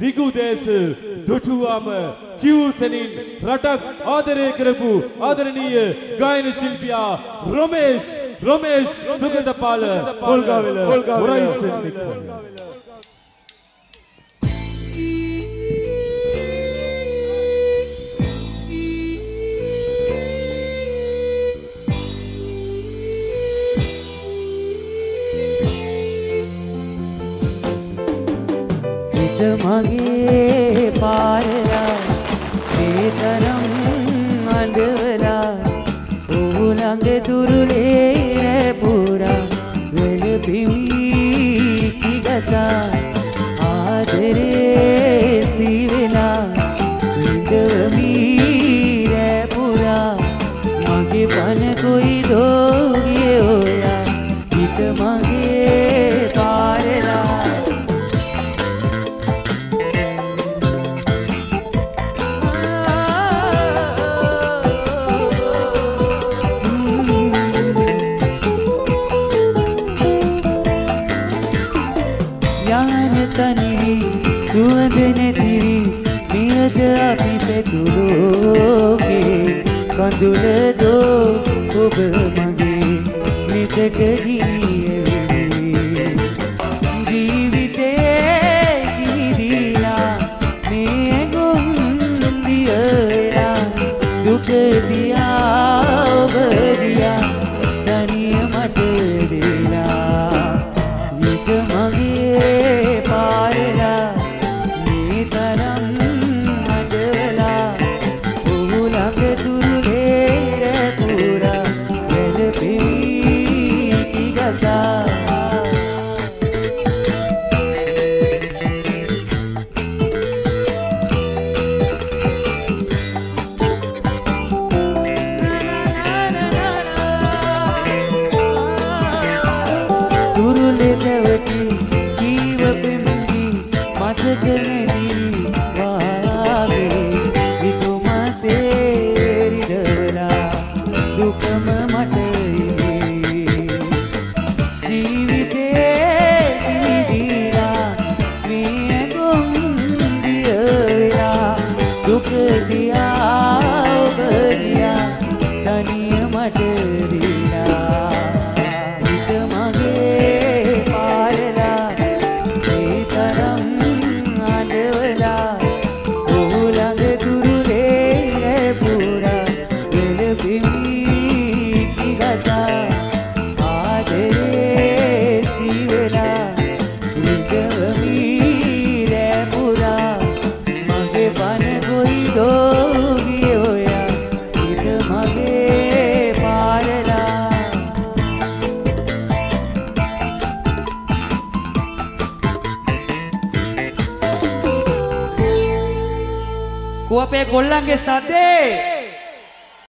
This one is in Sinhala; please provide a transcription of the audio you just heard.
දිගු දේශ දුටුවම කිව්සෙනින් රටක් ආදරය කරපු ආදරණීය ගායන ශිල්පියා රොමේෂ් සුගතපාල පොල්ගාවෙල හොරයිසන් මගේ පාරලා මේ තරම් අඬවලා ඔහු ළඟ දුරුලේ පුරා වෙල පිමි කිගසා ආදරේ සිවෙලා විඳවමි රැ පුරා මගේ පන කොයිදෝ ගියේ ඔයා හිත මගේ පාරලා සුවඳ නැතිවි මියද අපි පැතුලෝකේ කඳුල දෝ ඔබ මගේ නිතට ගිනියවිලි ජීවිතේ කිදිලා මේ ගොම් දියලා දුක දියා ඔබ දියා තනිය මට දෙලා හිත මගේ පාරලා අපේ ගොල්ලන්ගේ සද්දේ